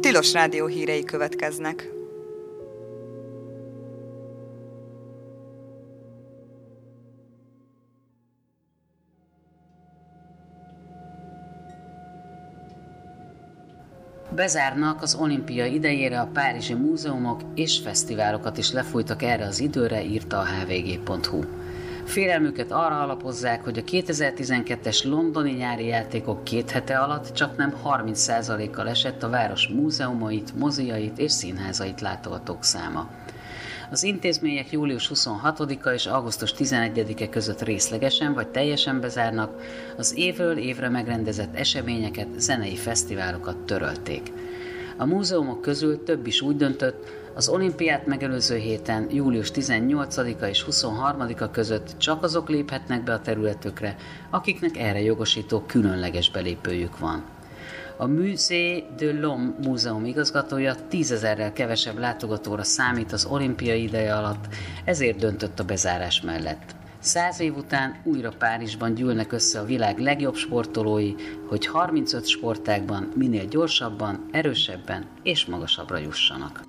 Tilos Rádió hírei következnek. Bezárnak az olimpia idejére a párizsi múzeumok, és fesztiválokat is lefújtak erre az időre, írta a hvg.hu. Félelmüket arra alapozzák, hogy a 2012-es londoni nyári játékok 2 hete alatt csaknem 30%-kal esett a város múzeumait, moziait és színházait látogatók száma. Az intézmények július 26-a és augusztus 11-e között részlegesen vagy teljesen bezárnak, az évről évre megrendezett eseményeket, zenei fesztiválokat törölték. A múzeumok közül több is úgy döntött, az olimpiát megelőző héten, július 18-a és 23-a között csak azok léphetnek be a területükre, akiknek erre jogosító különleges belépőjük van. A Musée de l'Homme múzeum igazgatója 10 000-rel kevesebb látogatóra számít az olimpiai ideje alatt, ezért döntött a bezárás mellett. 100 év után újra Párizsban gyűlnek össze a világ legjobb sportolói, hogy 35 sportágban minél gyorsabban, erősebben és magasabbra jussanak.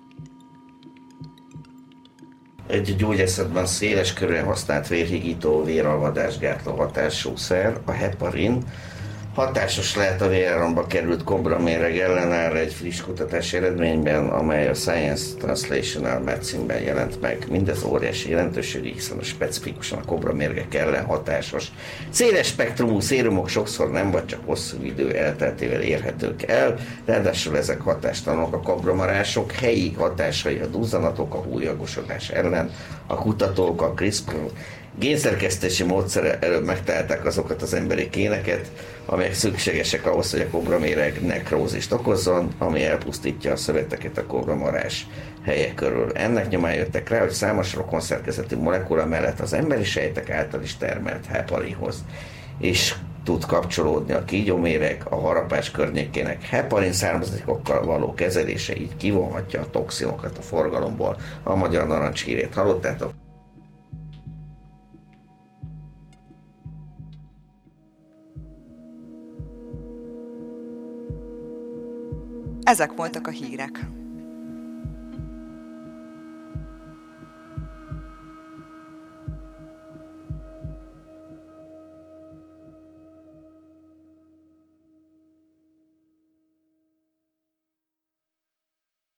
Egy gyógyászatban széles körűen használt vérhigító, véralvadásgátló hatású szer, a heparin, hatásos lehet a véráramba került kobraméreg ellen, erre egy friss kutatás eredményben, amely a Science Translational Medicine-ben jelent meg. Mindez óriási jelentőségű, hiszen specifikusan a kobramérgek ellen hatásos. Széles spektrumú szérumok sokszor nem, vagy csak hosszú idő elteltével érhetők el, ráadásul ezek hatástalanok a kobramarások, helyi hatásai a duzzanatok, a húlyagosodás ellen. A kutatók a CRISPR génszerkesztési módszere előbb megtalálták azokat az emberi géneket, amelyek szükségesek ahhoz, hogy a kobraméreg nekrózist okozzon, ami elpusztítja a szöveteket a kobramarás helye körül. Ennek nyomán jöttek rá, hogy számos rokonszerkezetű molekula mellett az emberi sejtek által is termelt heparinhoz és tud kapcsolódni a kígyóméreg a harapás környékének heparin származékokkal való kezelése, így kivonhatja a toxinokat a forgalomból. A magyar narancshírét hallottátok? Ezek voltak a hírek.